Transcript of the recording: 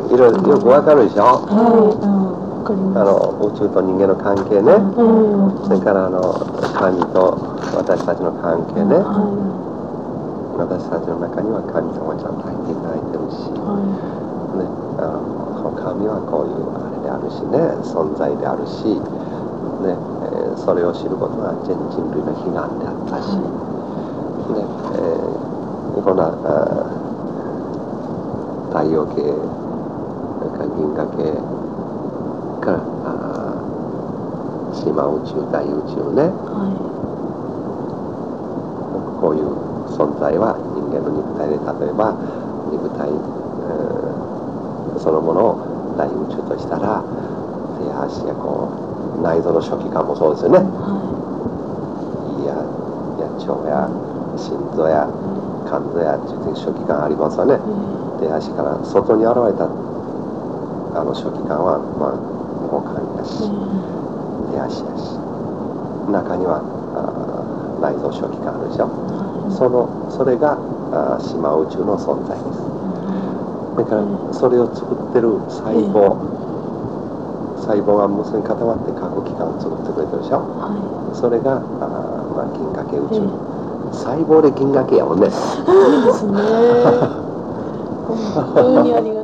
いろいろよくわかるでしょ。 宇宙と人間の関係ね、それから神と私たちの関係ね、私たちの中には神様がちゃんと入っていただいてるし、ね、神はこういうあれであるしね、存在であるし、ね、それを知ることが全人類の悲願であったし、ね、こんな太陽系、銀河系から島宇宙、大宇宙ね、こういう存在は人間の肉体で、例えば肉体、そのものを大宇宙としたら、手足やこう内臓の書記官もそうですよね、胃や腸や心臓や肝臓や書記官ありますわね。手足から外に現れた書記官は脳幹やし、手足やし、中には内臓書記官あるでしょ。それが島宇宙の存在です。だからそれを作ってる細胞が結び固まって各器官を作ってくれてるでしょ。それが銀河系宇宙、細胞で銀河系やもんね。 そうですね。本当にありが